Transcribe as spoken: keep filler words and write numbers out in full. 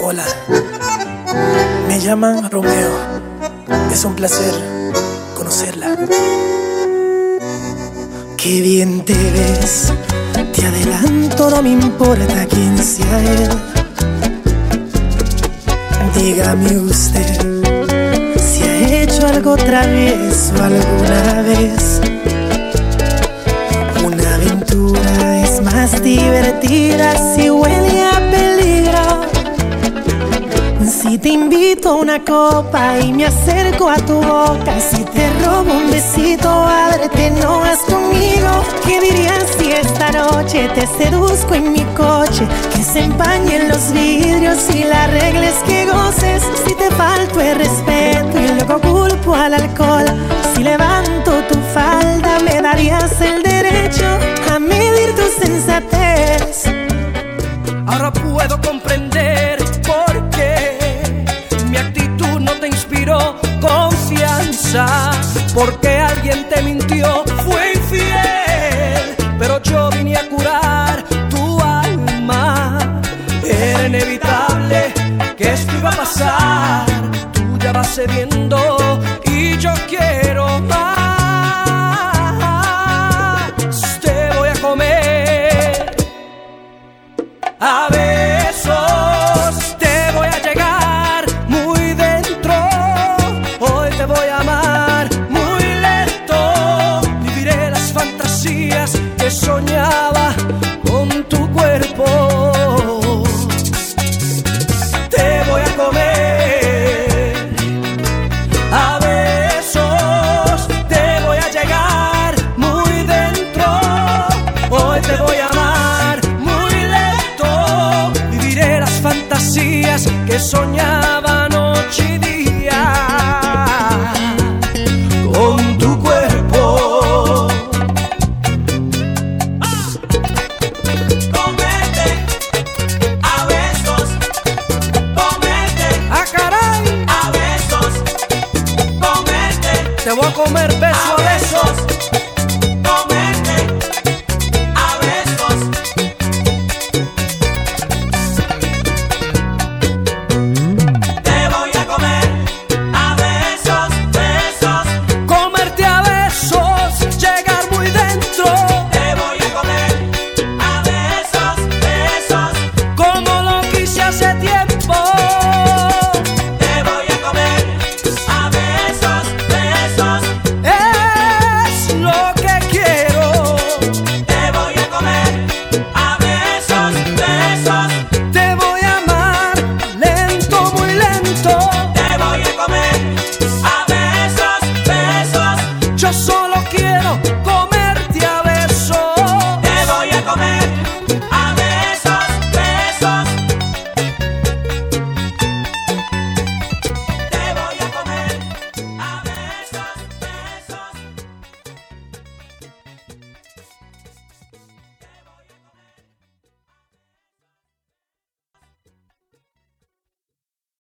Hola, me llaman Romeo. Es un placer conocerla. Qué bien te ves, te adelanto, no me importa quién sea él. Dígame usted si ha hecho algo travieso alguna vez. Una aventura es más divertida si huele a peligro. Si te invito a una copa y me acerco a tu boca, si te robo un besito, ábrete, no vas conmigo. ¿Qué dirías si esta noche te seduzco en mi coche? Que se empañen los vidrios y la regla es que goces. Si te falto el respeto y luego culpo al alcohol, si levanto tu falda me darías el derecho a medir tu sensatez. Ahora puedo comprender por qué mi actitud no te inspiró confianza, porque alguien te mintió, fue infiel, pero yo vine a curar tu alma. Era inevitable que esto iba a pasar, tú ya vas cediendo y yo quiero más. Te voy a comer. A ver,